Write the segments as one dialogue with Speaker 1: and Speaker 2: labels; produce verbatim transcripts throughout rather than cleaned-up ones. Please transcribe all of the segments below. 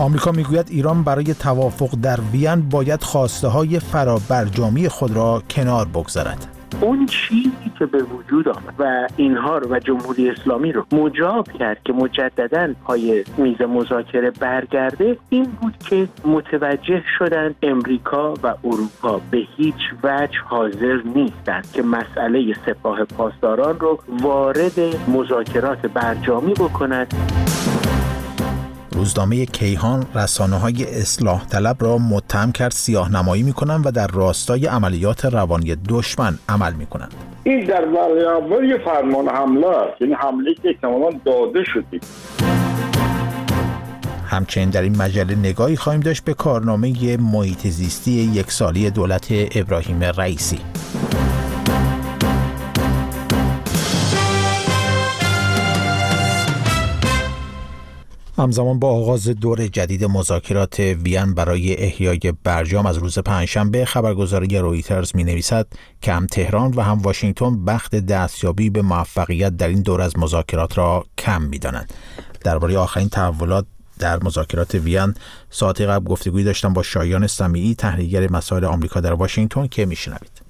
Speaker 1: آمریکا میگوید ایران برای توافق در وین باید خواسته‌های فرابرجامی خود را کنار بگذارد.
Speaker 2: اون چیزی که به وجود آمد و اینها رو و جمهوری اسلامی رو مجاب کرد که مجدداً پای میز مذاکره برگرده، این بود که متوجه شدن امریکا و اروپا به هیچ وجه حاضر نیستند که مسئله سپاه پاسداران رو وارد مذاکرات برجامی بکنند.
Speaker 1: روزنامه کیهان رسانه‌های اصلاح طلب را متهم کرد سیاه‌نمایی می‌کنند و در راستای عملیات روانی دشمن عمل می‌کنند.
Speaker 3: این در برابر فرمان حمله است، یعنی حمله که تماما داده شده.
Speaker 1: همچنین در این مجله نگاهی خواهیم داشت به کارنامه محیط زیستی یک سالی دولت ابراهیم رئیسی. همزمان با آغاز دور جدید مذاکرات وین برای احیای برجام از روز پنجشنبه، خبرگزاری رویترز می‌نویسد که هم تهران و هم واشنگتن بخت دستیابی به موفقیت در این دور از مذاکرات را کم می‌دانند. درباره آخرین تحولات در مذاکرات وین ساعتی قبل گفتگویی داشتم با شایان سمیعی، تحلیلگر مسائل آمریکا در واشنگتن، که میشنوید.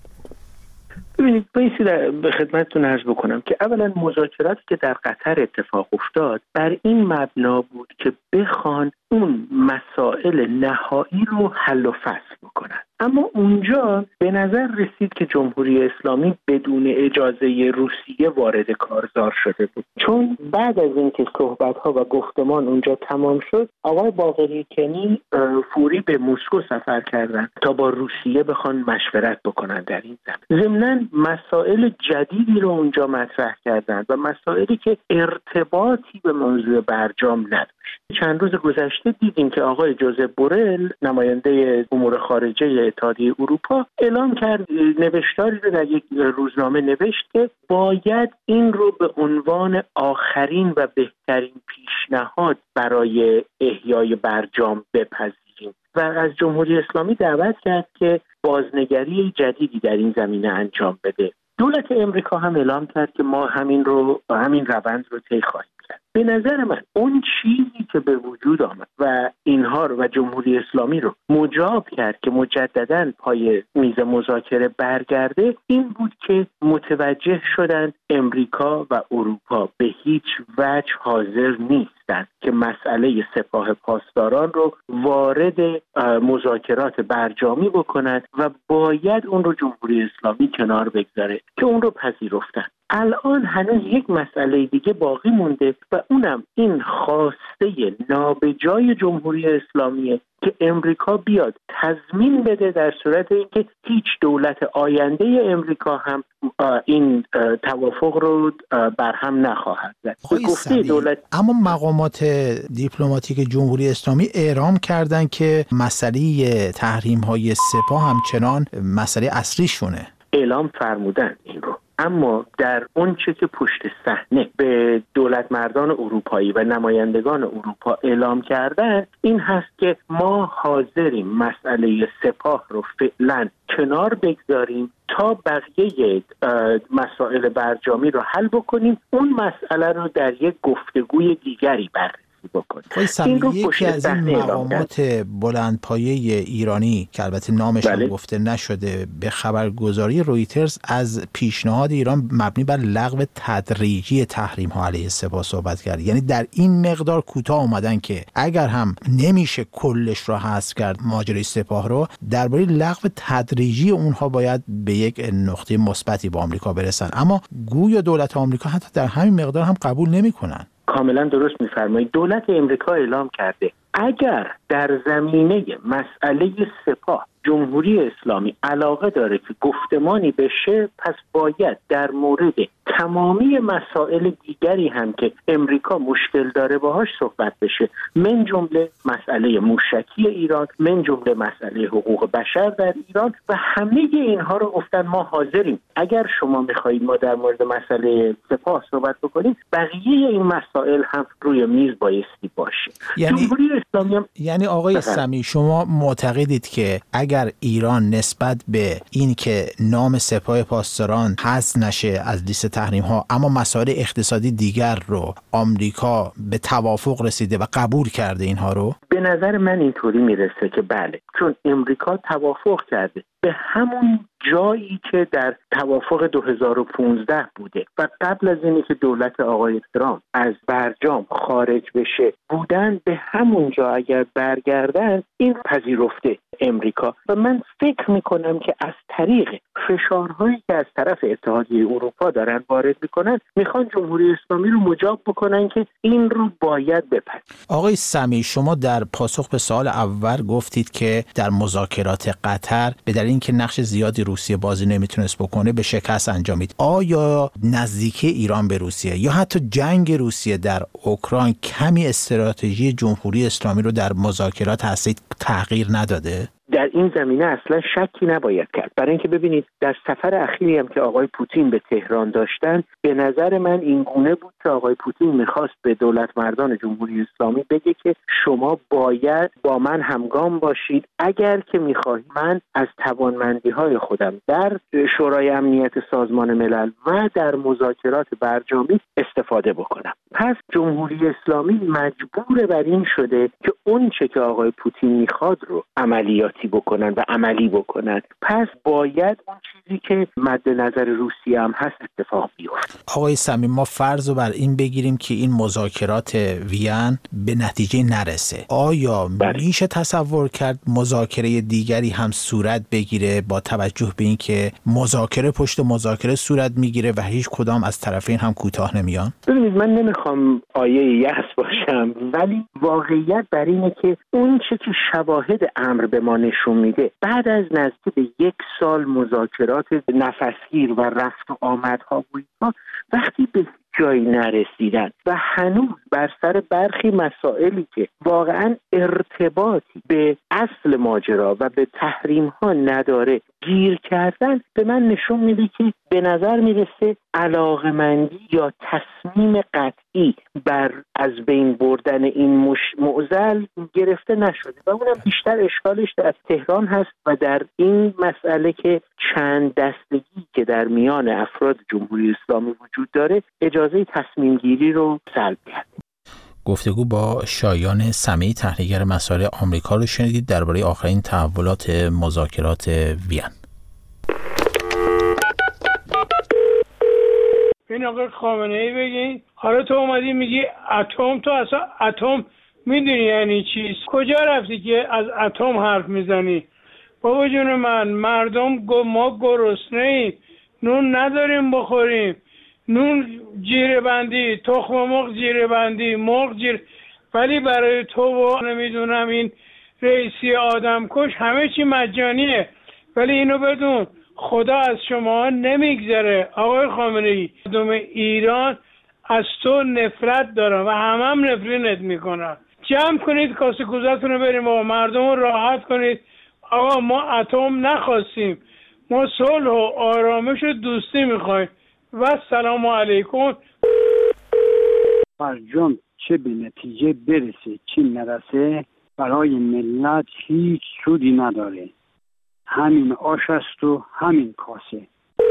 Speaker 2: ببینید، بایستی به خدمتتون عرض بکنم که اولا مذاکراتی که در قطر اتفاق افتاد بر این مبنا بود که بخوان اون مسائل نهایی رو حل و فصل بکنن، اما اونجا به نظر رسید که جمهوری اسلامی بدون اجازه روسیه وارد کارزار شده بود، چون بعد از اینکه صحبت‌ها و گفتمان اونجا تمام شد، آقای باقری کنی فوری به مسکو سفر کردن تا با روسیه بخوان مشورت بکنن در این زمینه. ضمناً مسائل جدیدی رو اونجا مطرح کردن و مسائلی که ارتباطی به موضوع برجام نداشت. چند روز گذشته دیدیم که آقای جوزف بورل، نماینده امور خارجه اتحادیه اروپا، اعلام کرد، نوشتاری رو در یک روزنامه نوشت که باید این رو به عنوان آخرین و بهترین پیشنهاد برای احیای برجام بپذیریم و از جمهوری اسلامی دعوت کرد که بازنگری جدیدی در این زمینه انجام بده. دولت امریکا هم اعلام کرد که ما همین رو همین روند رو طی خواهیم کرد. به نظر من اون چیزی که به وجود آمد و اینها رو و جمهوری اسلامی رو مجاب کرد که مجدداً پای میز مذاکره برگرده، این بود که متوجه شدن امریکا و اروپا به هیچ وجه حاضر نیستند که مسئله سپاه پاسداران رو وارد مذاکرات برجامی بکنند و باید اون رو جمهوری اسلامی کنار بگذاره که اون رو پذیرفتن. الان هنوز یک مسئله دیگه باقی مونده و اونم این خواسته نابجای جمهوری اسلامیه که امریکا بیاد تضمین بده در صورت اینکه هیچ دولت آینده امریکا هم این توافق رو برهم نخواهد زد.
Speaker 1: گفته دولت. اما مقامات دیپلماتیک جمهوری اسلامی اعلام کردن که مسئله تحریم‌های سپاه همچنان مسئله اصلی شونه.
Speaker 2: اعلام فرمودن این رو، اما در اون چه که پشت صحنه به دولت مردان اروپایی و نمایندگان اروپا اعلام کردن این هست که ما حاضریم مسئله سپاه رو فعلا کنار بگذاریم تا بقیه مسائل برجامی رو حل بکنیم، اون مسئله رو در یک گفتگوی دیگری بررسی بکنیم.
Speaker 1: این رو یکی از این مقامات بلندپایه ایرانی که البته نامش هم گفته نشده به خبرگزاری رویترز از پیشنهاد ایران مبنی بر لغو تدریجی تحریم ها علیه سپاه صحبت کرد. یعنی در این مقدار کوتاه اومدن که اگر هم نمیشه کلش را حذف کرد ماجرای سپاه رو، درباره لغو تدریجی اونها باید به یک نقطه مثبتی با آمریکا برسن، اما گویا دولت آمریکا حتی در همین مقدار هم قبول نمیکنن.
Speaker 2: کاملا درست می‌فرمایید. دولت امریکا اعلام کرده اگر در زمینه مسئله سپاه جمهوری اسلامی علاقه داره که گفتمانی بشه، پس باید در مورد تمامی مسائل دیگری هم که امریکا مشکل داره باهاش صحبت بشه، من جمله مسئله موشکی ایران، من جمله مسئله حقوق بشر در ایران و همه اینها رو گفتن ما حاضریم اگر شما میخواهید ما در مورد مسئله سپاه صحبت بکنیم، بقیه این مسائل هم روی میز بایستی باشه.
Speaker 1: یعنی جمهوری اسلامی هم... یعنی آقای سمیعی شما معتقدید که اگر ایران نسبت به این که نام سپاه پاسداران حذف نشه از لیست تحریم ها اما مسائل اقتصادی دیگر رو آمریکا به توافق رسیده و قبول کرده اینها رو؟
Speaker 2: به نظر من اینطوری میرسه که بله، چون امریکا توافق کرده به همون جایی که در توافق دو هزار و پانزده بوده و قبل از اینی که دولت آقای ترامپ از برجام خارج بشه بودن، به همون جا اگر برگردن این پذیرفته امریکا. و من فکر میکنم که از طریق فشارهایی که از طرف اتحادیه اروپا دارن وارد میکنن میخوان جمهوری اسلامی رو مجاب بکنن که این رو باید بپذیره.
Speaker 1: آقای سمی، شما در پاسخ به سوال اول گفتید که در مذاکرات قطر به دلیل اینکه نقش زیادی روسیه بازی نمیتونست بکنه به شکست انجامید. آیا نزدیکی ایران به روسیه یا حتی جنگ روسیه در اوکراین کمی استراتژی جمهوری اسلامی رو در مذاکرات هستید تغییر نداده؟
Speaker 2: در این زمینه اصلا شکی نباید کرد، برای اینکه ببینید در سفر اخیری هم که آقای پوتین به تهران داشتن، به نظر من این گونه بود که آقای پوتین میخواست به دولت مردان جمهوری اسلامی بگه که شما باید با من همگام باشید اگر که میخواهید من از توانمندی‌های خودم در شورای امنیت سازمان ملل و در مذاکرات برجامی استفاده بکنم. پس جمهوری اسلامی مجبور بر این شده که اون چه که آقای پوتین میخواد رو عملیاتی بکنن و عملی بکنن. پس باید اون چیزی که مد نظر روسیه هم هست اتفاق بیفته.
Speaker 1: آقای سمی، ما فرض رو بر این بگیریم که این مذاکرات وین به نتیجه نرسه. آیا بله. میشه تصور کرد مذاکره دیگری هم صورت بگیره با توجه به این که مذاکره پشت مذاکره صورت میگیره و هیچ کدام از طرفین هم کوتاه نمیان؟
Speaker 2: ببینید، من نمیخوام آیه یأس باشم، ولی واقعیت بر اینه که اون چه که شواهد امر به ما نشون میده، بعد از نزدیک به یک سال مذاکرات نفسگیر و رفت و آمدها بود، وقتی به جایی نرسیدن و هنوز بر سر برخی مسائلی که واقعا ارتباطی به اصل ماجرا و به تحریم ها نداره گیر کردن، به من نشون میده که به نظر میرسه علاقمندی یا تصمیم قطعی بر از بین بردن این مش... معضل گرفته نشده و اونم بیشتر اشکالش در تهران هست و در این مسئله که چند دستگی که در میان افراد جمهوری اسلامی وجود داره اجازه تصمیم گیری رو سلب کرد.
Speaker 1: گفتگو با شایان سمی، تحلیلگر مسائل آمریکا رو شنیدید درباره آخرین تحولات مذاکرات وین.
Speaker 4: این آقای خامنه ای بگین، حالا تو اومدی میگی اتم، تو اصلا اتم میدونی یعنی چیز؟ کجا رفتی که از اتم حرف میزنی؟ بابا جون من، مردم ما گرسنه ایم، نون نداریم بخوریم، نون جیره بندی، تخم مرغ جیره بندی، مرغ جیره، ولی برای تو و نمیدونم این رئیسی آدم کش همه چی مجانیه. ولی اینو بدون، خدا از شما نمیگذره آقای خامنه ای. مردم ایران از تو نفرت دارن و همه هم نفرینت میکنن. جمع کنید کاسه کوزتون رو بریم و مردم رو راحت کنید. آقا ما اتم نخواستیم، ما صلح و آرامش و دوستی میخوایم و سلام علیکم.
Speaker 5: برجام چه به نتیجه برسه چی نرسه برای ملت هیچ سودی نداره. همین آش است و همین کاسه.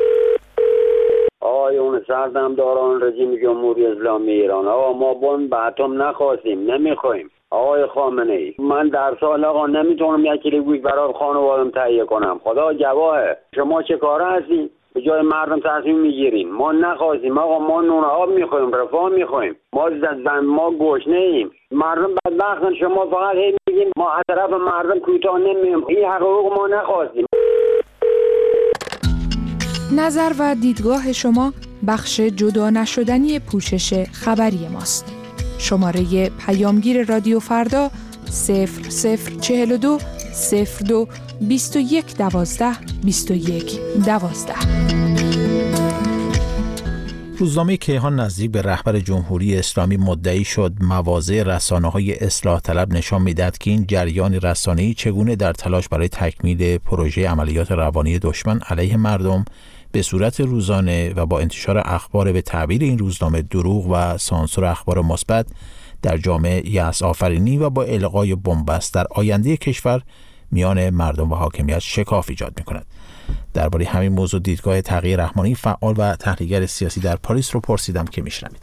Speaker 6: آقایون سردمداران رژیم جمهوری اسلامی ایران، آقا ما بم به اتم نخواستیم، نمیخوایم. آقای خامنه ای، من در سال آقا نمیتونم یک کیلو گوشت برای خانوادم تهیه کنم. خدا گواهه. شما چه کاره هستین؟ به جای مردم تصمیم میگیریم. ما نخواستیم آقا، ما نون آب میخوایم، رفاه میخوایم. ما زن ما گشنه ایم. مردم بدبختن، شما فقط هی میگین ما از طرف مردم کوتاه نمیایم. این حقوق ما نخواستیم.
Speaker 7: نظر و دیدگاه شما بخش جدا نشدنی پوشش خبری ماست. شماره پیامگیر رادیو فردا صفر صفر چهل و دو صفر دو بیست و یک دوازده بیست و یک دوازده.
Speaker 1: روزنامه کیهان نزدیک به رهبر جمهوری اسلامی مدعی شد مواضع رسانه‌های اصلاح طلب نشان می‌دهد که این جریان رسانه‌ای چگونه در تلاش برای تکمیل پروژه عملیات روانی دشمن علیه مردم به صورت روزانه و با انتشار اخبار به تعبیر این روزنامه دروغ و سانسور اخبار مثبت در جامعه یأس آفرینی و با القای بن‌بست در آینده کشور میان مردم و حاکمیت شکاف ایجاد می‌کند. درباره همین موضوع دیدگاه تقی رحمانی، فعال و تحلیلگر سیاسی در پاریس رو پرسیدم که میشنوید.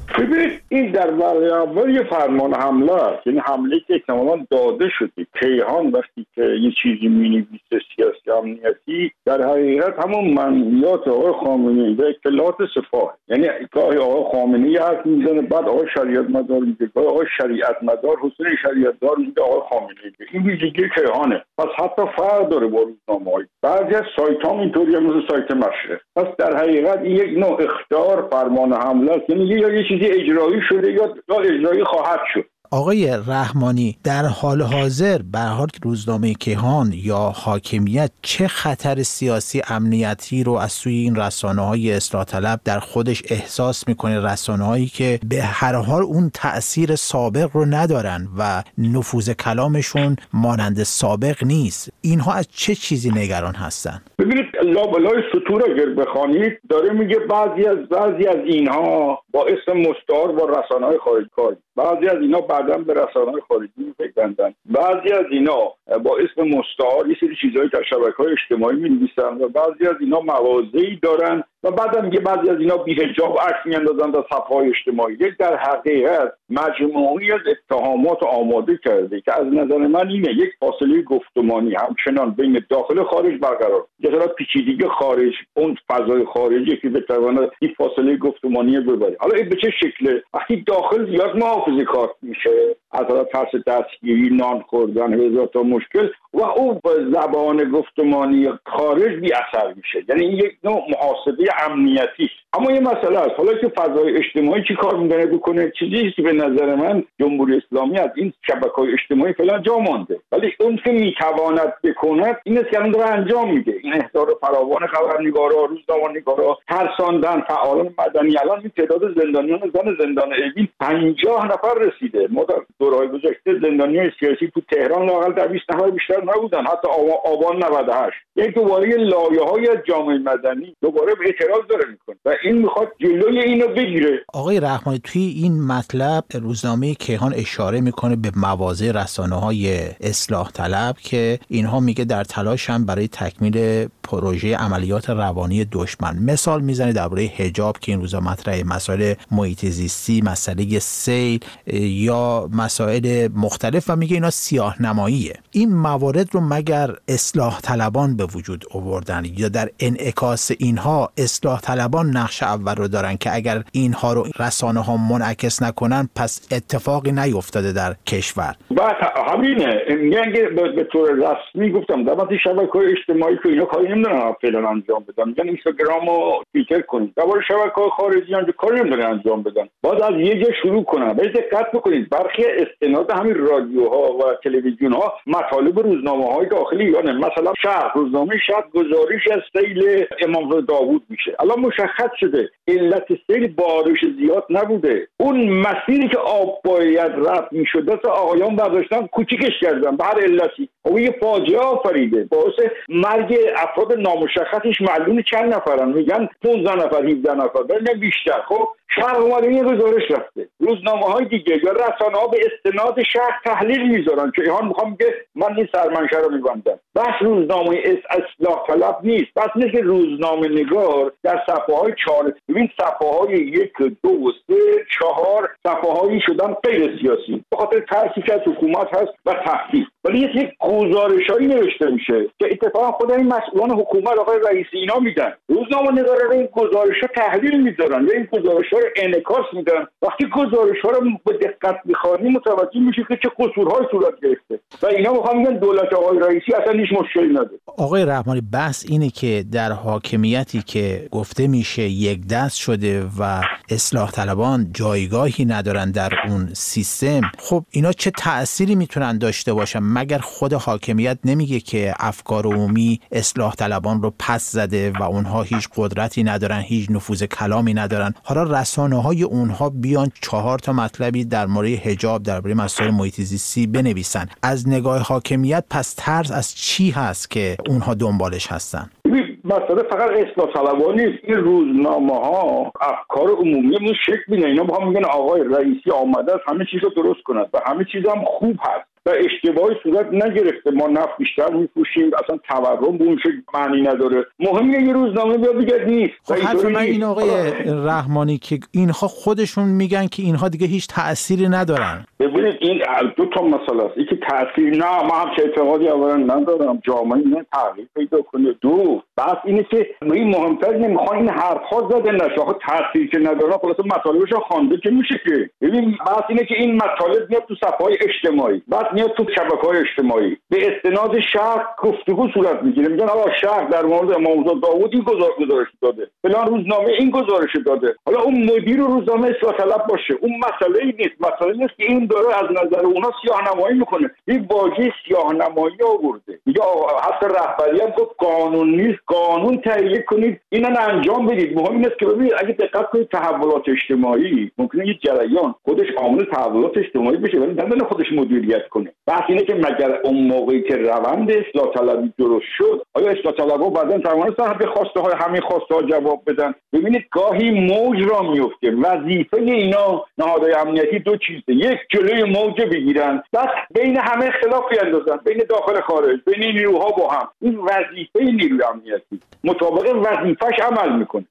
Speaker 3: ببینید این در ورقه اول یه فرمان حمله است، یعنی حمله که احتمالاً داده شده. کیهان وقتی که یه چیزی می‌نویسه سیاسی امنیتی، در حقیقت همون منیات آقای خامنه‌ای و اطلاعات سپاه، یعنی گاهی آقای خامنه‌ای حرف میزنه، بعد آقای شریعت مدار میگه، گاهی آقای شریعت مدار حسین شریعت دار میگه آقای خامنه‌ای. این ویژگی کیهانه. پس حتی فرق داره با روزنامه‌های بعضی از سایت‌ها اینطوریه، مثل سایت مشرق. پس در حقیقت این یک نوع اخطار فرمان حمله است، یعنی یا یه چیزی اجرایی شده یا اجرایی خواهد شد.
Speaker 1: آقای رحمانی، در حال حاضر به هر حال روزنامه کیهان یا حاکمیت چه خطر سیاسی امنیتی رو از سوی این رسانه‌های اصلاح طلب در خودش احساس میکنه؟ رسانه‌هایی که به هر حال اون تأثیر سابق رو ندارن و نفوذ کلامشون مانند سابق نیست، اینها از چه چیزی نگران هستن؟
Speaker 3: ببینید لابلای سطور اگر بخوانید داره میگه بعضی از بعضی از اینها با اسم مستعار با رسانه‌های خارجی کار، بعضی از اینا بعداً به رسانه‌های خارجی میپیوندن، بعضی از اینا با اسم مستعار یه سری چیزایی در شبکه‌های اجتماعی می‌نویسن و بعضی از اینا مواضعی دارن و بعداً میگه بعضی از اینا بی‌حجاب عکس می‌اندازن در صفحه‌های اجتماعی. در حقیقت مجموعه‌ای از اتهامات آماده کرده که از نظر من اینه یک فاصله گفتمانی همچنان بین داخل و خارج برقرار، یه طرف پیچیدگی خارج، اون فضای خارجی که بتواند این فاصله گفتمانی ببره. حالا این به چه شکله؟ وقتی داخل زیاد محافظه کار میشه، از ترس دستگیری، نان خوردن، هزار تا مشکل، و اون زبان گفتمانی خارج بی اثر میشه. یعنی این یک نوع محاسبه امنیتی. اما یه مسئله است، حالا که فضای اجتماعی چی کار می‌کنه بکنه، چیزی که به نظر من جمهوری اسلامی از این شبکه‌های اجتماعی فعلا جا مانده، ولی اون که میتواند بکند این است که الان داره انجام میده. این احضار فراوان خبرنگارا، روزنامه‌نگارا، ترساندن فعالان مدنی، الان این تعداد زندانیان زن زندان اوین پنجاه نفر رسیده. ما در دوره‌های گذشته زندانیان سیاسی تو تهران لااقل در بیست نفر بیشتر نبودن، حتی آبان نود و هشت. یک دوباره لایه‌های از جامعه مدنی دوباره به اعتراض داره میکنه و این میخواد جلوی اینو بگیره.
Speaker 1: آقای رحمانی، توی این مطلب روزنامه کیهان اشاره میکنه به مواضع رسانه‌های اصلاح طلب که اینها میگه در تلاشن برای تکمیل پروژه عملیات روانی دشمن. مثال میزنه درباره حجاب که این روزا مطرحه، مسائل محیط زیستی، مسئله سیل یا مسائل مختلف، و میگه اینا سیاه نماییه. این موارد رو مگر اصلاح طلبان به وجود آوردن یا در انعکاس اینها اصلاح طلبان نقش اول رو دارن که اگر اینها رو رسانه ها منعکس نکنن پس اتفاقی نیفتاده در کشور؟
Speaker 3: بعد همینه، میگن که به طور رسمی گفتم در شبکه‌های اجتماعی که اینا کاری نمیدونن فعلا انجام بدن، میگن اینستاگرام و توییتر کنید، در شبکه‌های خارجی هم کاری نمیدونن انجام بدن. باید از یه جا شروع کنن. باید دقت بکنید برخی استناد همین رادیوها و تلویزیون‌ها مطالب روزنامه‌های داخلی ایرانه. مثلا شهر، روزنامه شهر گزارش از سیل امام داوود میشه. الان مشخص شده علت سیل بارش زیاد نبوده، اون مسیری که آب باید رفت میشده تا آقایان برداشتن کوچیکش کردن به هر علتی. او یه فاجعه آفریده، باعث مرگ افراد نامشخصش معلومه چند نفرن، میگن پانزده نفر هفده نفر نه بیشتر. خب شهر اومده این گزارش رفته، روزنامه‌های دیگه یا رسانه‌ها به استناد شهر تحلیل میذارن که اینا میخوام که من این سرمنشه رو میبندم. بس روزنامه اصلاح طلب نیست، بس نیست که روزنامه نگار در صفحه‌های چهار، ببین صفحه‌های یک دو و سه چهار صفحه‌هایی شدن غیر سیاسی به خاطر ترسی که از حکومت هست و تهدید، ولی یک گزارشایی نوشته میشه که اتفاقا خود این مسئولان حکومت آقای رئیسی اینا میدن. روزنامه نگارا این گزارش‌ها تحلیل میذارن یا این گزارش‌ها رو انعکاس میدن. وقتی گزارش‌ها رو به دقت می‌خوانی متوجه میشه که چه قصورهایی صورت گرفته و اینا میخوان میگن دولت آقای رئیسی اصلا هیچ مشکلی نداره.
Speaker 1: آقای رحمانی، بحث اینه که در حاکمیتی که گفته میشه یک دست شده و اصلاح طلبان جایگاهی ندارن در اون سیستم، خب اینا چه تأثیری میتونن داشته باشن؟ مگر خود حاکمیت نمیگه که افکار عمومی اصلاح طلبان رو پس زده و اونها هیچ قدرتی ندارن، هیچ نفوذ کلامی ندارن؟ حالا رسانه‌های اونها بیان چهار تا مطلبی در مورد حجاب، درباره مسائل محیط زیستی بنویسن، از نگاه حاکمیت پس ترس از چی هست که اونها دنبالش هستن؟
Speaker 3: مسئله فقط اصلاح طلبانی نیست، این روزنامه‌ها افکار عمومی رو شکل میدن. اینا با هم میگن آقای رئیسی آمده است همه چیز رو درست کند و همه چیز هم خوب هست. و اشتباهی صورت نگرفته. ما نفت بیشتر می‌فروشیم، اصلا تورم به اون شکل معنی نداره. مهمه یه روزنامه بیاد بگه نیست.
Speaker 1: خب حرف من این آقای رحمانی که اینها خودشون میگن که اینها دیگه هیچ تأثیری ندارن.
Speaker 3: ببینید این دو تا مسئله است. یکی تأثیر، نه ما هم چه اعتقادی اولا ندارم جامعه نه تغییر پیدا کنه. دو بس اینه که این مهمتر نمیخوان این حرفا زده نشه. آخه تأثیر که نداره خلاص مطالبش خوانده که میشه که. ببین بس اینه که این مطالب میاد تو صفحه‌های اجتماعی، بعد میاد تو شبکه‌های اجتماعی به استناد شهر گفتگو صورت میگیره. میگن آقا شهر در مورد امامزاده داوود این گزارش داده، فلان روزنامه این گزارش داده. حالا اون مدیر روزنامه اصلاح طلب باشه، اون مسئله ای نیست. مسئله نیست که این داره از نظر اونا سیاه‌نمایی میکنه. این واژه سیاه‌نمایی آورده. میگه حتی رهبری هم گفت قانون نیست، قانون تهیه کنید، اینا انجام بدید. مهم اینه که ببینید اگه دقت کنید تحولات اجتماعی ممکنه یه جریان خودش عامل تحولات اجتماعی بشه ولی نمیتونه خودش مدیریت کنه. بحث اینه که مگر اون موقعی که روند اصلاح طلبی درست شد آیا اصلاح طلبها بعداً توانستن به خواسته های همین خواسته ها جواب بدن؟ ببینید گاهی موج را میفته. وظیفه اینا نهادهای امنیتی دو چیزه، یک جلوی موج بگیرن، بعد بین همه اختلاف بیندازن، بین داخل خارج، بین نیروها با هم. این وظیفه نیروی امنیتی مطابق وظیفه‌اش عمل میکنه.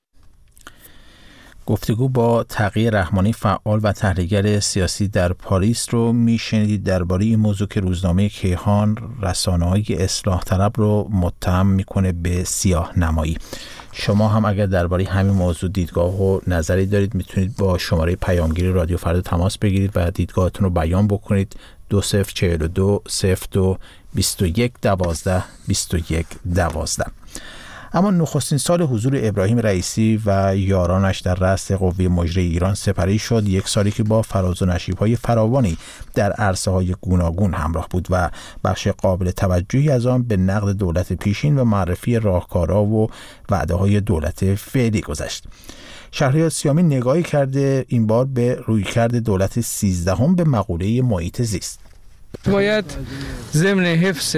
Speaker 1: گفتگو با تقی رحمانی فعال و تحلیلگر سیاسی در پاریس رو میشنیدید درباره این موضوع که روزنامه کیهان رسانه‌های اصلاح طلب رو متهم میکنه به سیاه نمایی. شما هم اگر درباره همین موضوع دیدگاه و نظری دارید میتونید با شماره پیامگیر رادیو فردا تماس بگیرید و دیدگاهتون رو بیان بکنید. دو صفر چهل و دو صفر دو بیست و یک دوازده بیست و یک دوازده. اما نخستین سال حضور ابراهیم رئیسی و یارانش در رأس قوه مجری ایران سپری شد، یک سالی که با فراز و نشیب‌های فراوانی در عرصه‌های گوناگون همراه بود و بخش قابل توجهی از آن به نقد دولت پیشین و معرفی راهکارها و وعده‌های دولت فعلی گذشت. شهریار سیامی نگاهی کرده این بار به رویکرد دولت سیزدهم به مقوله محیط زیست.
Speaker 8: باید ضمن حفظ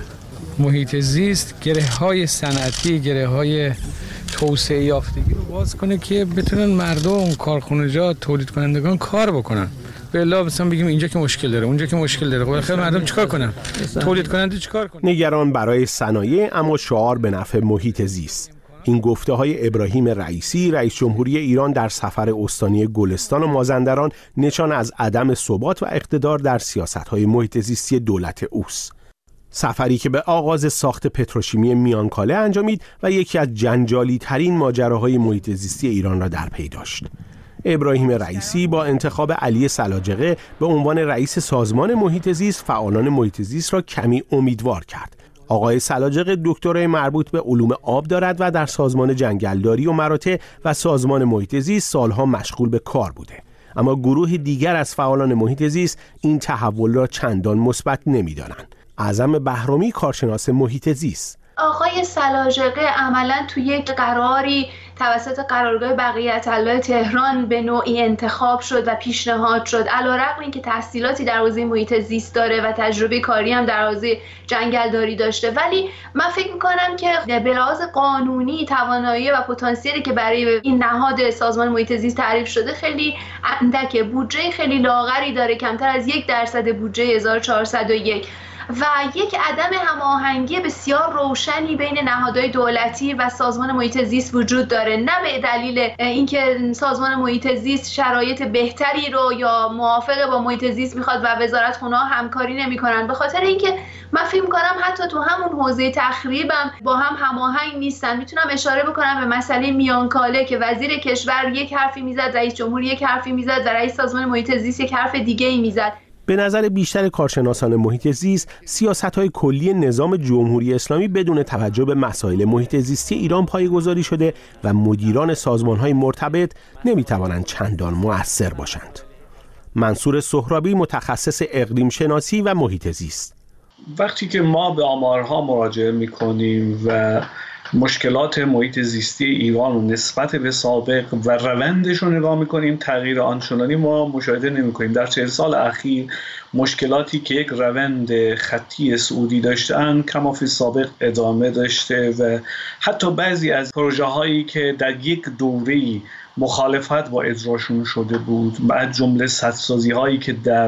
Speaker 8: محیط زیست گره های صنعتی، گره های توسعه یافتگی رو باز کنه که بتونن مردم، کارخانجات، تولید کنندگان کار بکنن. به الا مثلا بگیم اینجا که مشکل داره، اونجا که مشکل داره، خب خیلی مردم چیکار کنن؟ تولید کننده چیکار کنن؟
Speaker 9: نگران برای صنایع اما شعار به نفع محیط زیست. این گفته های ابراهیم رئیسی رئیس جمهوری ایران در سفر استانی گلستان و مازندران نشان از عدم ثبات و اقتدار در سیاست‌های محیط زیستی دولت اوست. سفری که به آغاز ساخت پتروشیمی میانکاله انجامید و یکی از جنجالی ترین ماجراهای محیط زیستی ایران را در پی داشت. ابراهیم رئیسی با انتخاب علی سلاجقه به عنوان رئیس سازمان محیط زیست فعالان محیط زیست را کمی امیدوار کرد. آقای سلاجقه دکترای مربوط به علوم آب دارد و در سازمان جنگلداری و مراتع و سازمان محیط زیست سالها مشغول به کار بوده. اما گروه دیگر از فعالان محیط زیست این تحول را چندان مثبت نمی‌دانند. اعظم بهرامی کارشناس محیط زیست:
Speaker 10: آقای سلاجقه عملاً تو یک قراری توسط قرارگاه بقیت الله تهران به نوعی انتخاب شد و پیشنهاد شد، علیرغم اینکه تحصیلاتی در حوزه محیط زیست داره و تجربه کاری هم در حوزه جنگلداری داشته، ولی من فکر می‌کنم که به لحاظ قانونی توانایی و پتانسیلی که برای این نهاد سازمان محیط زیست تعریف شده خیلی اندکه. بودجه خیلی لاغری داره، کمتر از یک درصد بودجه هزار و چهارصد و یک، و یک عدم هماهنگی بسیار روشنی بین نهادهای دولتی و سازمان محیط زیست وجود داره، نه به دلیل اینکه سازمان محیط زیست شرایط بهتری رو یا موافق با محیط زیست میخواد و وزارتخونه‌ها همکاری نمیکنن، به خاطر اینکه من فکر میکنم حتی تو همون حوزه تخریبم با هم هماهنگ نیستن. میتونم اشاره بکنم به مسئله میانکاله که وزیر کشور یک حرفی میزد، رئیس جمهور یک حرفی میزد و رئیس سازمان محیط زیست یک حرف دیگه ای میزد.
Speaker 9: به نظر بیشتر کارشناسان محیط زیست، سیاست‌های کلی نظام جمهوری اسلامی بدون توجه به مسائل محیط زیستی ایران پایه‌گذاری شده و مدیران سازمان‌های مرتبط نمی‌توانند چندان مؤثر باشند. منصور سهرابی متخصص اقلیم شناسی و محیط زیست:
Speaker 11: وقتی که ما به آمارها مراجعه می‌کنیم و مشکلات محیط زیستی ایران و نسبت به سابق و روندش رو نگاه میکنیم، تغییر آنچنانی ما مشاهده نمیکنیم. در چهل سال اخیر مشکلاتی که یک روند خطی صعودی داشتن کما فی سابق ادامه داشته و حتی بعضی از پروژه هایی که در یک دوره‌ای مخالفت با اجراشون شده بود، بعد جمله سدسازی هایی که در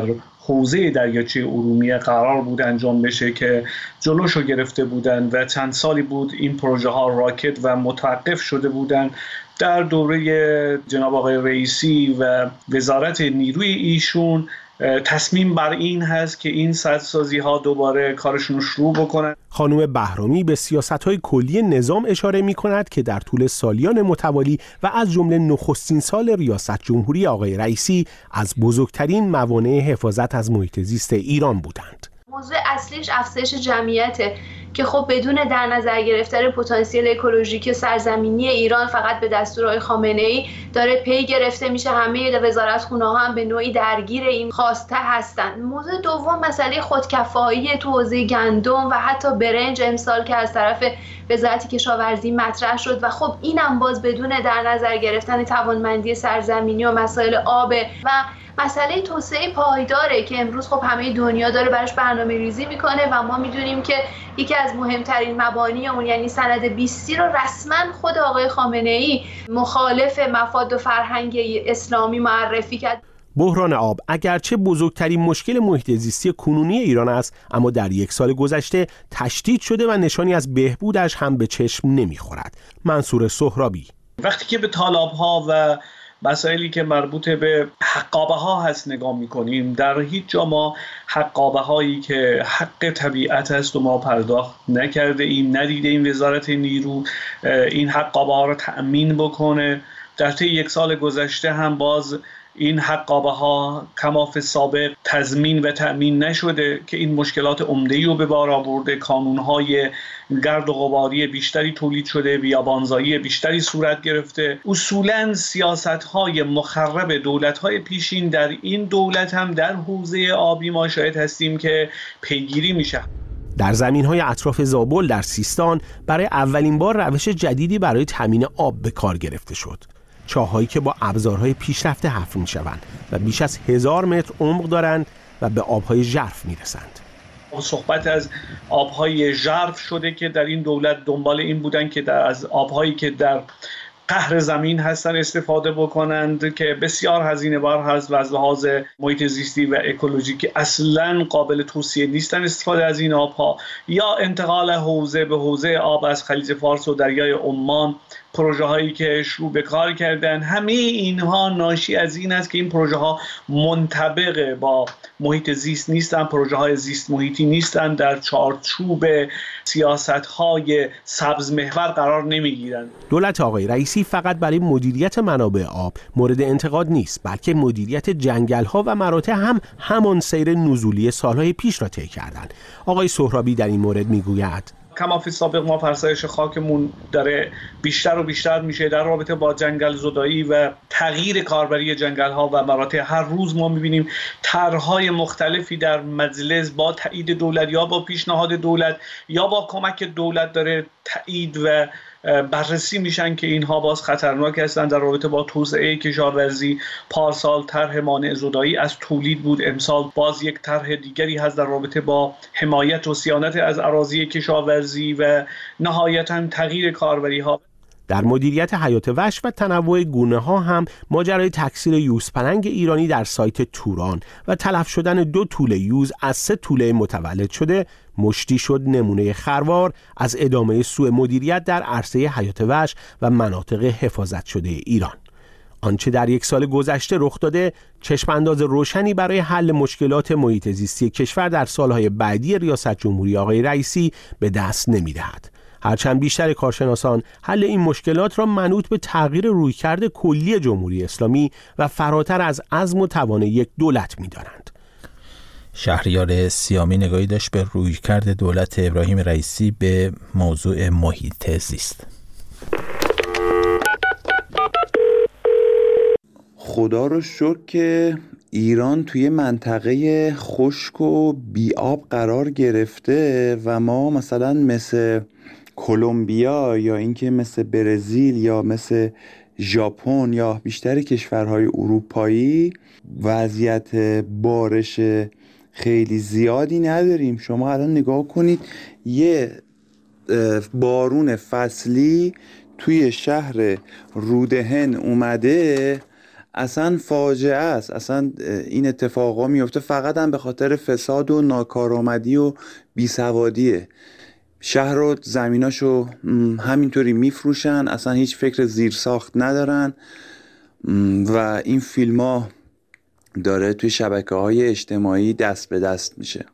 Speaker 11: حوزه دریاچه ارومیه قرار بود انجام بشه که جلوشو گرفته بودن و چند سالی بود این پروژه ها راکت و متوقف شده بودن. در دوره جناب آقای رئیسی و وزارت نیروی ایشون تصمیم بر این هست که این سدسازی ها دوباره کارشون رو شروع بکنن.
Speaker 9: خانم بهرامی به سیاست‌های کلی نظام اشاره می‌کند که در طول سالیان متوالی و از جمله نخستین سال ریاست جمهوری آقای رئیسی از بزرگترین موانع حفاظت از محیط زیست ایران بودند.
Speaker 10: موضوع اصلیش افزایش جمعیته که خب بدون در نظر گرفتن پتانسیل اکولوژیک سرزمینی ایران فقط به دستور آقای خامنه‌ای داره پی گرفته میشه. همه وزارتخونه‌ها هم به نوعی درگیر این خواسته هستن. موضوع دوم مسئله خودکفایی تو حوزه گندم و حتی برنج امسال که از طرف وزارت کشاورزی مطرح شد و خب اینم باز بدون در نظر گرفتن توانمندی سرزمینی و مسائل آب و مسئله توسعه پایداره که امروز خب همه دنیا داره براش برنامه ریزی میکنه و ما میدونیم که یکی از مهمترین مبانی اون یعنی سند بیستی رو رسما خود آقای خامنه‌ای مخالف مفاد و فرهنگ اسلامی معرفی کرد.
Speaker 9: بحران آب اگرچه بزرگترین مشکل محیط زیستی کنونی ایران است، اما در یک سال گذشته تشدید شده و نشانی از بهبودش هم به چشم نمیخورد. منصور سهرابی:
Speaker 11: وقتی که به طالاب‌ها و مسائلی که مربوط به حقابه ها هست نگاه میکنیم، در هیچ جا ما حقابه هایی که حق طبیعت است و ما پرداخت نکرده ایم، ندیده این وزارت نیرو این حقابه ها رو تأمین بکنه. در طی یک سال گذشته هم باز این حقابه ها کما فی سابق تضمین و تأمین نشده که این مشکلات عمده‌ای رو به بار آورده. کانون‌های گرد و غباری بیشتری تولید شده، بیابانزایی بیشتری صورت گرفته. اصولاً سیاست‌های مخرب دولت‌های پیشین در این دولت هم در حوزه آبی ما شاهد هستیم که پیگیری میشه.
Speaker 9: در زمین‌های اطراف زابل در سیستان برای اولین بار روش جدیدی برای تامین آب به کار گرفته شد. چاهایی که با ابزارهای پیشرفته حفر می‌شوند و بیش از هزار متر عمق دارند و به آبهای ژرف می‌رسند.
Speaker 11: صحبت از آبهای ژرف شده که در این دولت دنبال این بودن که در از آبهایی که در قهر زمین هستن استفاده بکنند که بسیار هزینه بار هست و از لحاظ محیط زیستی و اکولوژیکی اصلاً قابل توصیه نیستن استفاده از این آبها، یا انتقال حوزه به حوزه آب از خلیج فارس و دریای عمان، پروژه هایی که شروع به کار کردن. همه اینها ناشی از این است که این پروژه ها منطبق با محیط زیست نیستن، پروژه های زیست محیطی نیستن، در چارچوب سیاست های سبز محور قرار نمی گیرند.
Speaker 9: دولت آقای رئیسی فقط برای مدیریت منابع آب مورد انتقاد نیست، بلکه مدیریت جنگل ها و مراتع هم همان سیر نزولی سالهای پیش را طی کردند. آقای سهرابی در این مورد میگوید:
Speaker 11: کما فی سابق ما فرسایش خاکمون داره بیشتر و بیشتر میشه در رابطه با جنگل زدایی و تغییر کاربری جنگل ها و مراتع. هر روز ما میبینیم طرحهای مختلفی در مجلس با تایید دولت یا با پیشنهاد دولت یا با کمک دولت داره تایید و بررسی میشن که اینها باز خطرناک هستند. در رابطه با توسعه کشاورزی پارسال طرح مانع زدایی از تولید بود، امسال باز یک طرح دیگری هست در رابطه با حمایت و صیانت از اراضی کشاورزی و نهایتاً تغییر کاربری ها.
Speaker 9: در مدیریت حیات وحش و تنوع گونه ها هم ماجرای تکثیر یوزپلنگ ایرانی در سایت توران و تلف شدن دو توله یوز از سه توله متولد شده مشتی شد نمونه خروار از ادامه سوء مدیریت در عرصه حیات وحش و مناطق حفاظت شده ایران. آنچه در یک سال گذشته رخ داده چشم‌انداز روشنی برای حل مشکلات محیط زیستی کشور در سالهای بعدی ریاست جمهوری آقای رئیسی به دست نمی‌دهد. هرچند بیشتر کارشناسان حل این مشکلات را منوط به تغییر رویکرد کلی جمهوری اسلامی و فراتر از عزم و توان یک دولت می‌دانند.
Speaker 1: شهریار سیامی نگاهی داشت به رویکرد دولت ابراهیم رئیسی به موضوع محیط زیست.
Speaker 12: خدا رو شکر که ایران توی منطقه خشک و بی‌آب قرار گرفته و ما مثلا مثل کلمبیا یا اینکه مثل برزیل یا مثل ژاپن یا بیشتر کشورهای اروپایی وضعیت بارش خیلی زیادی نداریم. شما الان نگاه کنید یه بارون فصلی توی شهر رودهن اومده، اصلا فاجعه است. اصلا این اتفاقا میفته فقط هم به خاطر فساد و ناکارآمدی و بیسوادیه. شهر و زمیناشو همینطوری میفروشن، اصلا هیچ فکر زیرساخت ندارن و این فیلم ها داره توی شبکه های اجتماعی دست به دست میشه.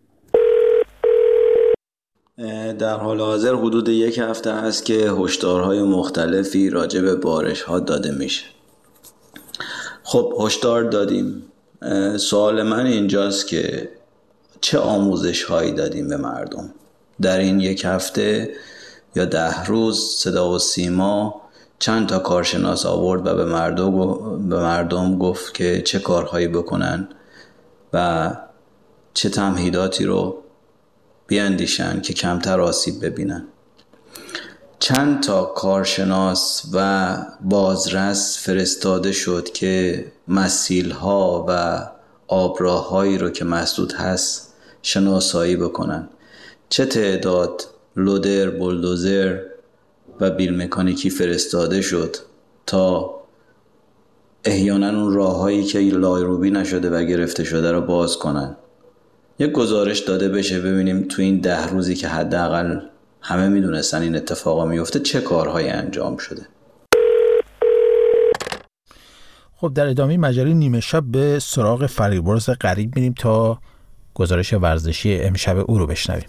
Speaker 13: در حال حاضر حدود یک هفته هست که هشدارهای مختلفی راجع به بارش ها داده میشه. خب هشدار دادیم، سوال من اینجاست که چه آموزش هایی دادیم به مردم؟ در این یک هفته یا ده روز صدا و سیما چند تا کارشناس آورد و به مردم به مردم گفت که چه کارهایی بکنن و چه تمهیداتی رو بیاندیشن که کمتر آسیب ببینن. چند تا کارشناس و بازرس فرستاده شد که مسیل‌ها و آبراه‌هایی رو که مسدود هست شناسایی بکنن. چه تعداد لودر، بولدوزر و بیل مکانیکی فرستاده شد تا احیانا اون راه‌هایی که لایروبی نشده و گرفته شده رو باز کنن. یک گزارش داده بشه ببینیم تو این ده روزی که حداقل همه میدونستن این اتفاقا میفته چه کارهایی انجام شده.
Speaker 1: خب در ادامه مجله نیمه شب به سراغ فریبرز غریب میریم تا گزارش ورزشی امشب او رو بشنویم.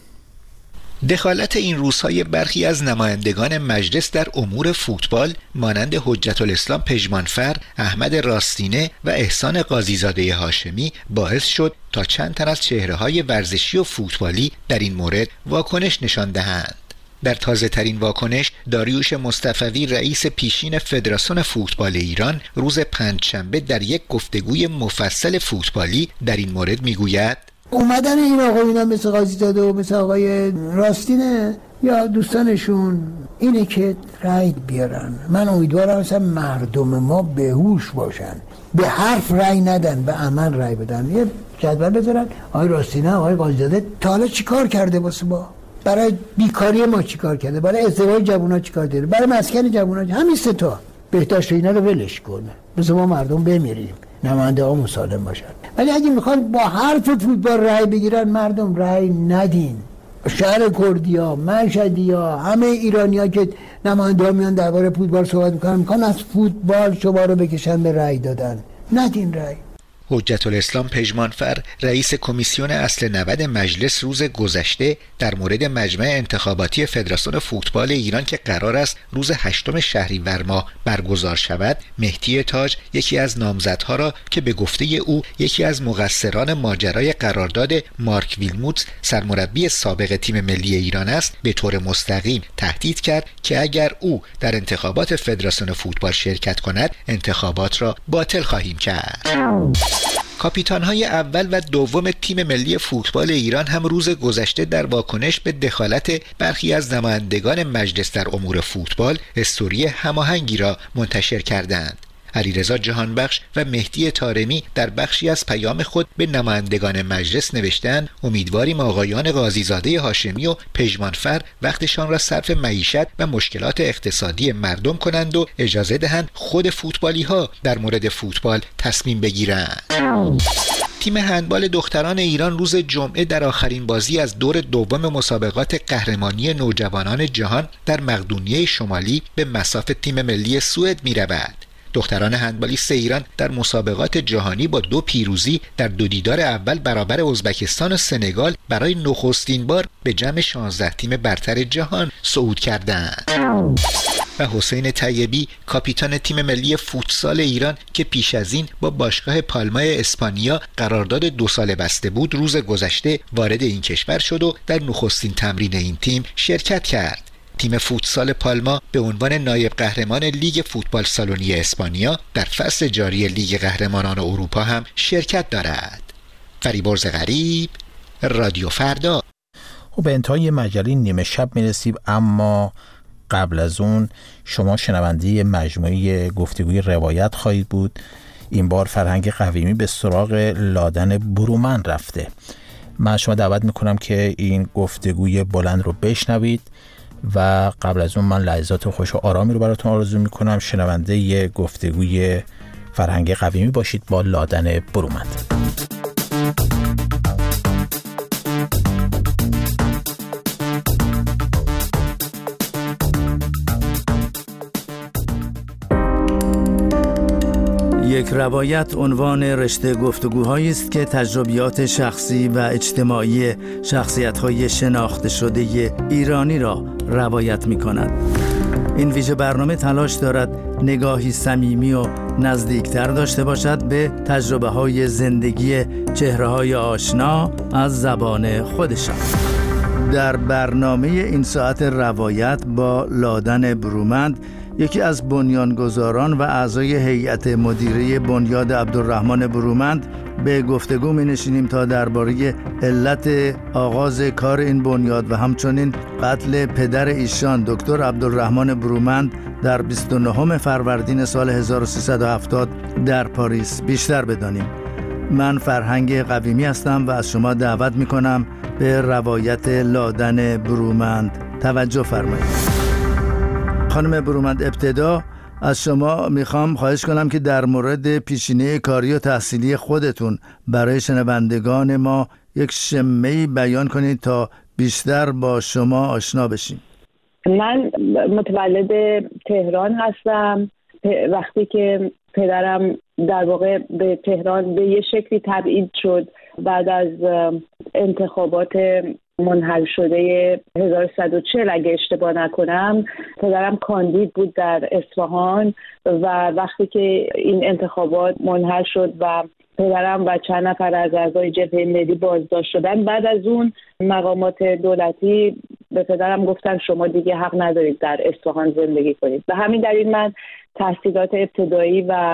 Speaker 14: دخالت این روزهای برخی از نمایندگان مجلس در امور فوتبال مانند حجت الاسلام پژمانفر، احمد راستینه و احسان قاضیزاده هاشمی باعث شد تا چند تن از چهره‌های ورزشی و فوتبالی در این مورد واکنش نشان دهند. در تازه ترین واکنش، داریوش مصطفوی رئیس پیشین فدراسیون فوتبال ایران روز پنجشنبه در یک گفتگوی مفصل فوتبالی در این مورد میگوید:
Speaker 15: اومدن این آقایونا مثل قاضیزاده و مثل آقای راستینه یا دوستانشون اینه که رأی بیارن. من امیدوارم مثلا مردم ما بهوش باشن، به حرف رأی ندن، به عمل رأی بدن. یه جدول بذارن آقای راستینه، آقای قاضیزاده تا حالا چی کار کرده واسه ما، برای بیکاری ما چی کار کرده، برای ازدواج جوونا چی کار کرده، برای مسکن جوونا، همین سه تا. بهداشت اینا رو ولش کنه، بذار ما مردم بمیریم، نماینده ها مسالم باشن. ولی اگه میخوان با حرف فوتبال رأی بگیرن، مردم رأی ندین. شهر کردیا، مشهدیا، همه ایرانیا که نماینده ها میان درباره فوتبال صحبت میکنن، میخوان از فوتبال شما رو بکشن به رأی دادن. ندین رأی.
Speaker 14: حجت الاسلام پژمانفر رئیس کمیسیون اصل نود مجلس روز گذشته در مورد مجمع انتخاباتی فدراسیون فوتبال ایران که قرار است روز هشتم شهریور ماه برگزار شود، مهدی تاج یکی از نامزدها را که به گفته او یکی از مقصران ماجرای قرارداد مارک ویلموتس سرمربی سابق تیم ملی ایران است، به طور مستقیم تهدید کرد که اگر او در انتخابات فدراسیون فوتبال شرکت کند، انتخابات را باطل خواهیم کرد. کاپیتان‌های اول و دوم تیم ملی فوتبال ایران هم روز گذشته در واکنش به دخالت برخی از نمایندگان مجلس در امور فوتبال استوری هماهنگی را منتشر کردند. علیرضا جهانبخش و مهدی طارمی در بخشی از پیام خود به نمایندگان مجلس نوشتند امیدواریم آقایان قاضیزاده هاشمی و پژمانفر وقتشان را صرف معیشت و مشکلات اقتصادی مردم کنند و اجازه دهند خود فوتبالی ها در مورد فوتبال تصمیم بگیرند. تیم هندبال دختران ایران روز جمعه در آخرین بازی از دور دوم مسابقات قهرمانی نوجوانان جهان در مقدونیه شمالی به مصاف تیم ملی سوئد می رود. دختران هندبالیست ایران در مسابقات جهانی با دو پیروزی در دو دیدار اول برابر ازبکستان و سنگال برای نخستین بار به جمع شانزده تیم برتر جهان صعود کردند. و حسین طیبی کاپیتان تیم ملی فوتسال ایران که پیش از این با باشگاه پالما اسپانیا قرارداد دو ساله بسته بود، روز گذشته وارد این کشور شد و در نخستین تمرین این تیم شرکت کرد. تیم فوتسال پالما به عنوان نایب قهرمان لیگ فوتبال سالونی اسپانیا در فصل جاری لیگ قهرمانان اروپا هم شرکت دارد. فریبرز غریب، رادیو فردا.
Speaker 1: خب به انتهای مجله نیمه شب میرسیم، اما قبل از اون شما شنونده مجموعه گفتگوی روایت خواهید بود. این بار فرهنگ قویمی به سراغ لادن برومند رفته. من شما دعوت میکنم که این گفتگوی بلند رو بشنوید و قبل از اون من لحظات خوش و آرامی رو براتون آرزو میکنم. شنونده ی گفتگوی فرهنگ قویمی باشید با لادن برومند.
Speaker 16: یک روایت عنوان رشته گفتگوهایی است که تجربیات شخصی و اجتماعی شخصیت‌های شناخته شده ایرانی را روایت می‌کند. این ویژه برنامه تلاش دارد نگاهی صمیمی و نزدیکتر داشته باشد به تجربه‌های زندگی چهره‌های آشنا از زبان خودشان. در برنامه این ساعت روایت با لادن برومند، یکی از بنیانگذاران و اعضای هیئت مدیره بنیاد عبدالرحمن برومند، به گفتگو می نشینیم تا درباره علت آغاز کار این بنیاد و همچنین قتل پدر ایشان دکتر عبدالرحمن برومند در بیست و نهم فروردین سال هزار و سیصد و هفتاد در پاریس بیشتر بدانیم. من فرهنگ قویمی هستم و از شما دعوت می کنم به روایت لادن برومند توجه فرمایید. خانم برومند، ابتدا از شما میخوام خواهش کنم که در مورد پیشینه کاری و تحصیلی خودتون برای شنوندگان ما یک شمه‌ای بیان کنید تا بیشتر با شما آشنا بشیم.
Speaker 17: من متولد تهران هستم. وقتی که پدرم در واقع به تهران به یه شکلی تبعید شد بعد از انتخابات منحل شده هزار و سیصد و چهل اگه اشتباه نکنم، پدرم کاندید بود در اصفهان و وقتی که این انتخابات منحل شد و پدرم و چند نفر از اعضای جبهه ملی بازداشت شدن، بعد از اون مقامات دولتی به پدرم گفتن شما دیگه حق ندارید در اصفهان زندگی کنید. و همین دلیل من تحصیلات ابتدایی و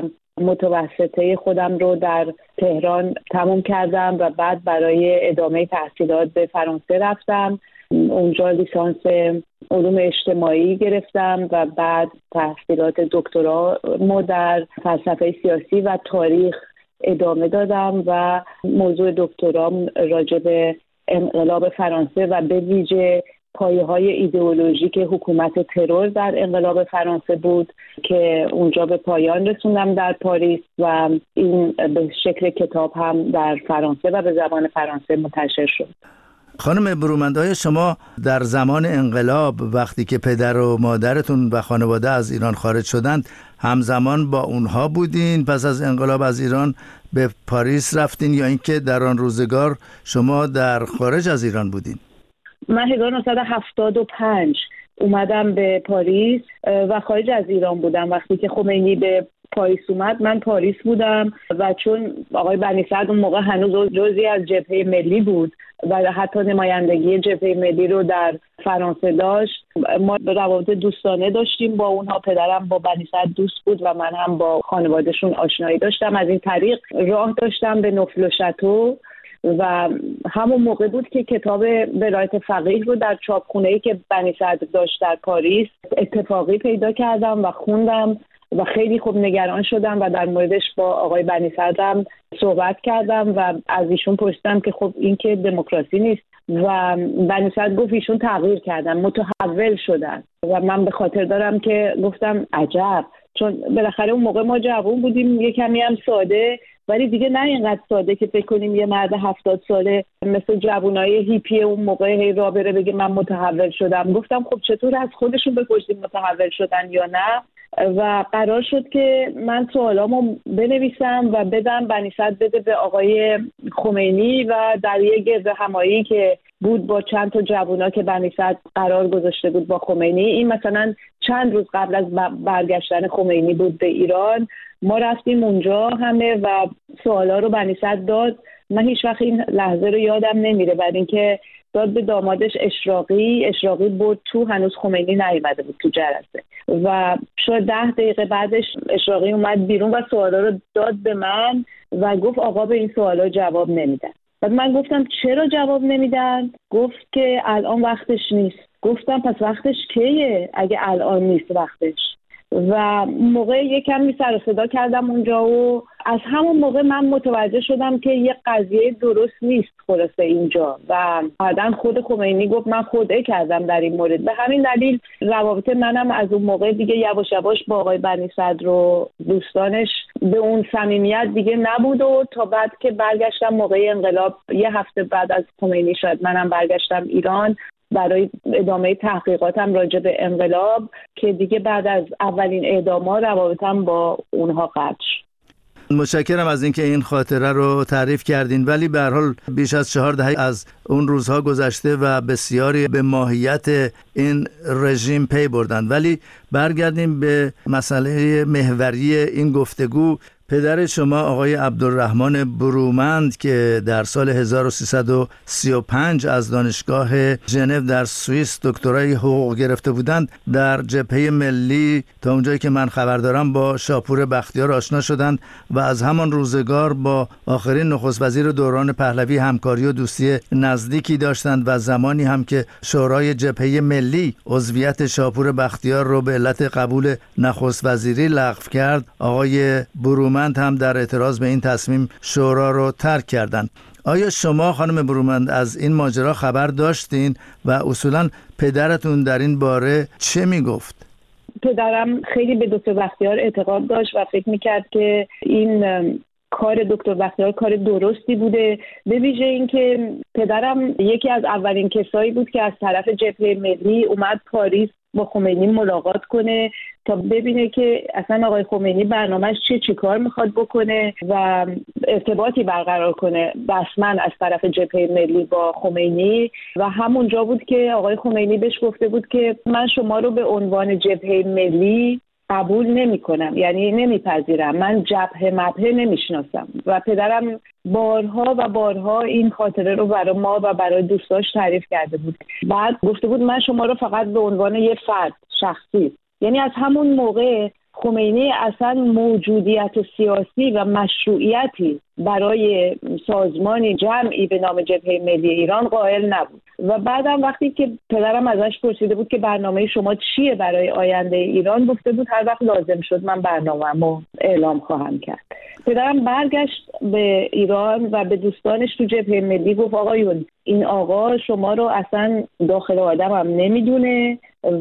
Speaker 17: متوسطه خودم رو در تهران تموم کردم و بعد برای ادامه تحصیلات به فرانسه رفتم. اونجا لیسانس علوم اجتماعی گرفتم و بعد تحصیلات دکترا مو در فلسفه سیاسی و تاریخ ادامه دادم و موضوع دکترام راجع به انقلاب فرانسه و به ویژه پایه‌های ایدئولوژیک حکومت ترور در انقلاب فرانسه بود که اونجا به پایان رسوندم در پاریس و این به شکل کتاب هم در فرانسه و به زبان فرانسه منتشر شد.
Speaker 16: خانم برومند، آیا شما در زمان انقلاب وقتی که پدر و مادرتون و خانواده از ایران خارج شدند همزمان با اونها بودین؟ پس از انقلاب از ایران به پاریس رفتین یا اینکه در آن روزگار شما در خارج از ایران بودین؟
Speaker 17: من هزار و نهصد و هفتاد و پنج اومدم به پاریس و خارج از ایران بودم. وقتی که خمینی به پاریس اومد من پاریس بودم و چون آقای بنی صدر اون موقع هنوز جزئی از جبهه ملی بود و حتی نمایندگی جبهه ملی رو در فرانسه داشت، ما روابط دوستانه داشتیم با اونها. پدرم با بنی صدر دوست بود و من هم با خانوادهشون آشنایی داشتم. از این طریق راه داشتم به نفل و شتو و همون موقع بود که کتاب ولایت فقیه رو در چاپخونه‌ای که بنی صدر داشت در پاریس اتفاقی پیدا کردم و خوندم و خیلی خوب نگران شدم و در موردش با آقای بنی صدرم صحبت کردم و از ایشون پرسیدم که خب این که دموکراسی نیست و بنی صدر گفت ایشون تغییر کردن، متحول شدن و من به خاطر دارم که گفتم عجب، چون بالاخره اون موقع ما جوان بودیم، یه کمی هم ساده، ولی دیگه نه اینقدر ساده که فکر کنیم یه مرد هفتاد ساله مثل جوانای هیپی اون موقع هی را بره بگه من متحول شدم. گفتم خب چطور از خودشون بپرسیم متحول شدن یا نه و قرار شد که من سوالامو بنویسم و بدم بنی صدر بده به آقای خمینی و در یه گرد همایی که بود با چند تا جوونا که بنی صدر قرار گذاشته بود با خمینی، این مثلا چند روز قبل از برگشتن خمینی بود به ایران، ما رفتیم اونجا همه و سوالا رو بنی صدر داد. من هیچ وقت این لحظه رو یادم نمیره، بعد اینکه داد به دامادش اشراقی، اشراقی بود تو، هنوز خمینی نیومده بود تو جلسه و شاید ده دقیقه بعدش اشراقی اومد بیرون و سوالا رو داد به من و گفت آقا به این سوالا جواب نمیدن. بعد من گفتم چرا جواب نمیدن؟ گفت که الان وقتش نیست. گفتم پس وقتش کیه اگه الان نیست وقتش؟ و موقع یکم می سر و صدا کردم اونجا و از همون موقع من متوجه شدم که یه قضیه درست نیست خلاصه اینجا و بعدن خود خمینی گفت من خودعه کردم در این مورد. به همین دلیل روابط منم از اون موقع دیگه یواش یواش با آقای بنی صدر و دوستانش به اون صمیمیت دیگه نبود و تا بعد که برگشتم موقع انقلاب یه هفته بعد از خمینی شاید منم برگشتم ایران برای ادامه تحقیقاتم راجع به انقلاب که دیگه بعد از اولین اعدام‌ها روابطم با اونها قطع شد.
Speaker 16: متشکرم از اینکه این خاطره رو تعریف کردین، ولی به هر حال بیش از چهار دهه از اون روزها گذشته و بسیاری به ماهیت این رژیم پی بردن. ولی برگردیم به مسئله محوری این گفتگو. پدر شما آقای عبدالرحمن برومند که در سال هزار و سیصد و سی و پنج از دانشگاه ژنو در سوئیس دکترای حقوق گرفته بودند، در جبهه ملی تا اونجایی که من خبر دارم با شاپور بختیار آشنا شدند و از همان روزگار با آخرین نخست وزیر دوران پهلوی همکاری و دوستی نزدیکی داشتند و زمانی هم که شورای جبهه ملی عضویت شاپور بختیار رو به علت قبول نخست وزیری لغو کرد، آقای برومند هم در اعتراض به این تصمیم شورا رو ترک کردند. آیا شما خانم برومند از این ماجرا خبر داشتین و اصولا پدرتون در این باره چه میگفت؟
Speaker 17: پدرم خیلی به دکتر بختیار اعتقاد داشت و فکر میکرد که این کار دکتر بختیار کار درستی بوده، به ویژه اینکه پدرم یکی از اولین کسایی بود که از طرف جبهه ملی اومد پاریس با خمینی ملاقات کنه تا ببینه که اصلا آقای خمینی برنامهش چه چی کار میخواد بکنه و ارتباطی برقرار کنه رسما از طرف جبهه ملی با خمینی. و همونجا بود که آقای خمینی بهش گفته بود که من شما رو به عنوان جبهه ملی قبول نمی کنم، یعنی نمیپذیرم، من جبهه مبهه نمیشناسم. و پدرم بارها و بارها این خاطره رو برای ما و برای دوستاش تعریف کرده بود. بعد گفته بود من شما رو فقط به عنوان یه فرد شخصی، یعنی از همون موقع خمینی اصلا موجودیت سیاسی و مشروعیتی برای سازمانی جمعی به نام جبهه ملی ایران قائل نبود. و بعدم وقتی که پدرم ازش پرسیده بود که برنامه شما چیه برای آینده ایران، گفته بود هر وقت لازم شد من برنامه‌مو اعلام خواهم کرد. پدرم برگشت به ایران و به دوستانش تو جبهه ملی گفت آقایون این آقا شما رو اصلا داخل آدم هم نمیدونه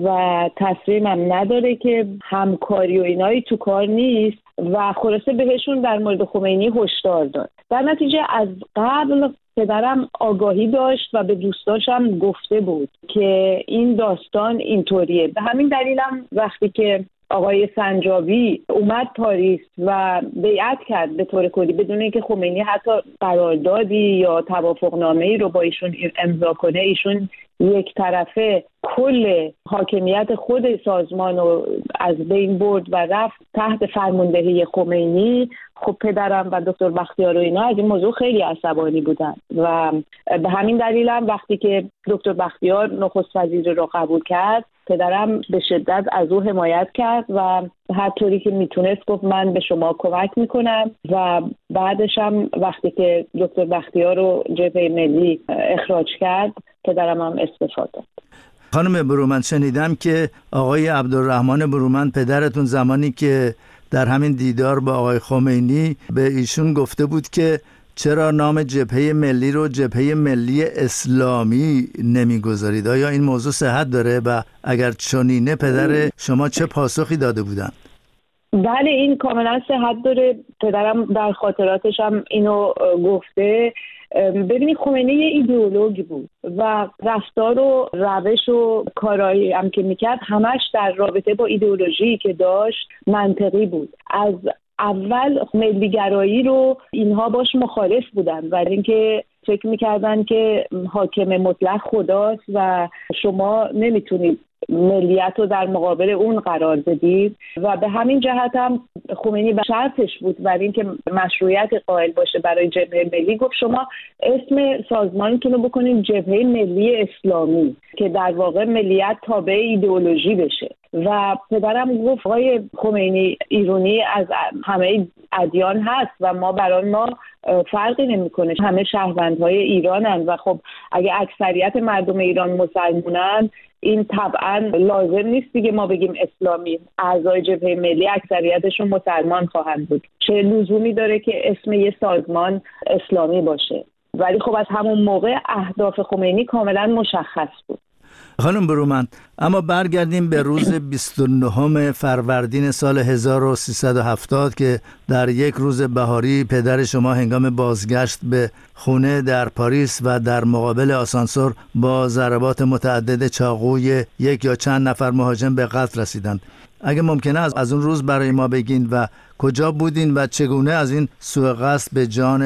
Speaker 17: و تصمیمم نداره که همکاری و اینایی تو کار نیست و خلاصه بهشون در مورد خمینی هشدار داد. در نتیجه از قبل پدرم آگاهی داشت و به دوستاشم گفته بود که این داستان اینطوریه. به همین دلیلم وقتی که آقای سنجابی اومد پاریس و بیعت کرد به طور کلی بدون اینکه خمینی حتی قراردادی یا توافقنامه‌ای رو با ایشون امضا کنه، ایشون یک طرفه کل حاکمیت خود سازمان رو از بین برد و رفت تحت فرماندهی خمینی. خب پدرم و دکتر بختیار و اینا از این موضوع خیلی عصبانی بودن و به همین دلیل هم وقتی که دکتر بختیار نخست وزیر رو قبول کرد، پدرم به شدت از او حمایت کرد و هر طوری که میتونست گفت من به شما کمک میکنم. و بعدش هم وقتی که دکتر بختیار رو جبهه ملی اخراج کرد، پدرم هم استعفا داد.
Speaker 16: خانم برومند، شنیدم که آقای عبدالرحمن برومند پدرتون زمانی که در همین دیدار با آقای خمینی به ایشون گفته بود که چرا نام جبهه ملی رو جبهه ملی اسلامی نمیگذارید؟ آیا این موضوع صحت داره و اگر چنینه پدر شما چه پاسخی داده بودند؟
Speaker 17: بله این کاملا صحت داره. پدرم در خاطراتش هم اینو گفته. ببینید خمینی یه ایدئولوژی بود و رفتار و روش و کارایی هم که میکرد همش در رابطه با ایدئولوژی که داشت منطقی بود. از اول ملیگرایی رو اینها باش مخالف بودن و اینکه فکر میکردن که حاکم مطلق خداست و شما نمیتونید ملیت رو در مقابل اون قرار بدید. و به همین جهت هم خمینی به شرطش بود برای اینکه مشروعیت قائل باشه برای جبهه ملی گفت شما اسم سازمانتون رو بکنید جبهه ملی اسلامی که در واقع ملیت تابع ایدئولوژی بشه. و پدرم گفت آقای خمینی ایرانی از همه ادیان هست و ما برای ما فرقی نمیکنه، همه شهروندهای ایرانن و خب اگه اکثریت مردم ایران مسلمانن این طبعا لازم نیست دیگه ما بگیم اسلامی. اعضای جبهه ملی اکثریتشون مسلمان خواهند بود، چه لزومی داره که اسم یه سازمان اسلامی باشه؟ ولی خب از همون موقع اهداف خمینی کاملا مشخص بود.
Speaker 16: خانم برومند، اما برگردیم به روز بیست و نه فروردین سال هزار و سیصد و هفتاد که در یک روز بهاری پدر شما هنگام بازگشت به خونه در پاریس و در مقابل آسانسور با ضربات متعدد چاقوی یک یا چند نفر مهاجم به قتل رسیدند. اگه ممکنه از اون روز برای ما بگین و کجا بودین و چگونه از این سوء قصد به جان